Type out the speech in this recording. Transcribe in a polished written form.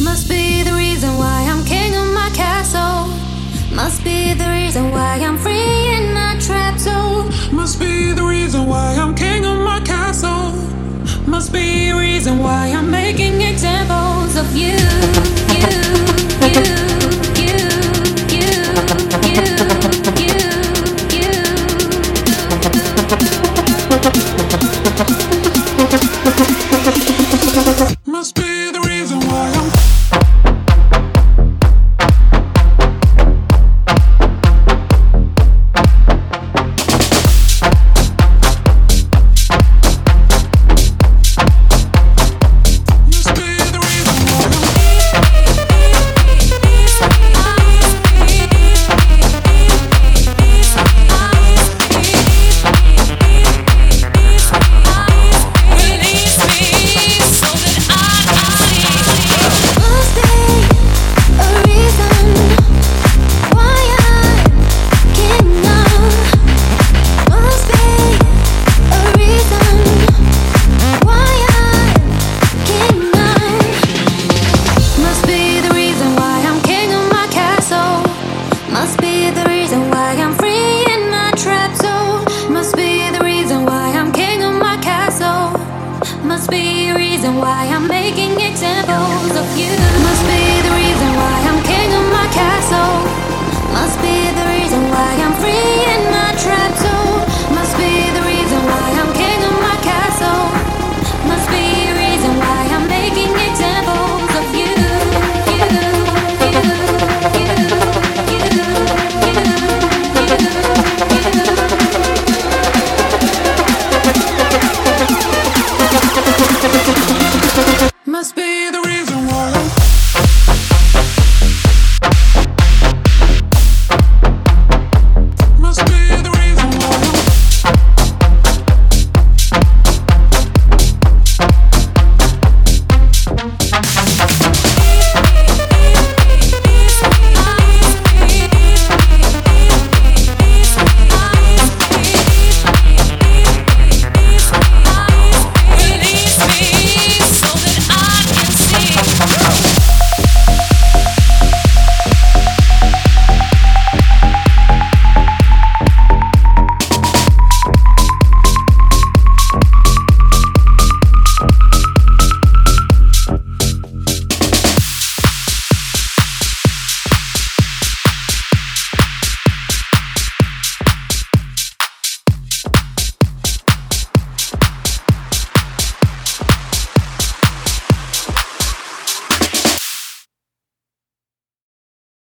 Must be the reason why I'm king of my castle. Must be the reason why I'm free in my trap zone. Must be the reason why I'm king of my castle. Must be a reason why I'm making examples of you.